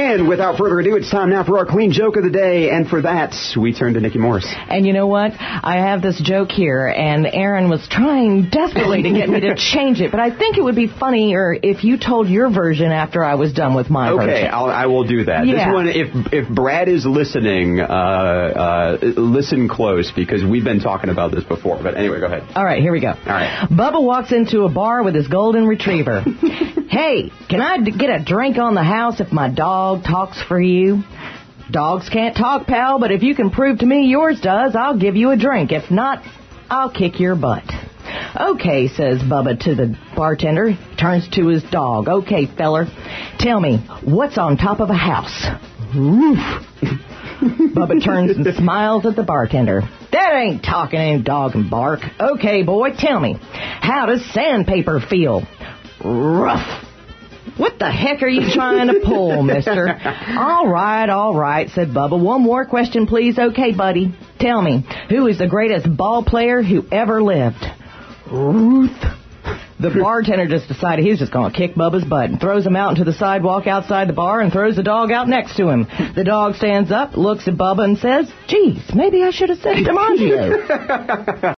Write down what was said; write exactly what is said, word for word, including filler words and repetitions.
And without further ado, it's time now for our clean joke of the day. And for that, we turn to Nikki Morris. And you know what? I have this joke here, and Aaron was trying desperately to get me to change it. But I think it would be funnier if you told your version after I was done with my okay, version. Okay, I will do that. Yeah. This one, if if Brad is listening, uh, uh, listen close, because we've been talking about this before. But anyway, go ahead. All right, here we go. All right. Bubba walks into a bar with his golden retriever. Hey, can I d- get a drink on the house if my dog talks for you? Dogs can't talk, pal, but if you can prove to me yours does, I'll give you a drink. If not, I'll kick your butt. Okay, says Bubba to the bartender. Turns to his dog. Okay, feller, tell me, what's on top of a house? Roof. Bubba turns and smiles at the bartender. That ain't talking any dog and bark. Okay, boy, tell me, how does sandpaper feel? Rough. What the heck are you trying to pull, mister? All right, all right, said Bubba. One more question, please. Okay, buddy. Tell me, who is the greatest ball player who ever lived? Ruth. The bartender just decided he was just going to kick Bubba's butt and throws him out into the sidewalk outside the bar and throws the dog out next to him. The dog stands up, looks at Bubba and says, geez, maybe I should have said DiMaggio.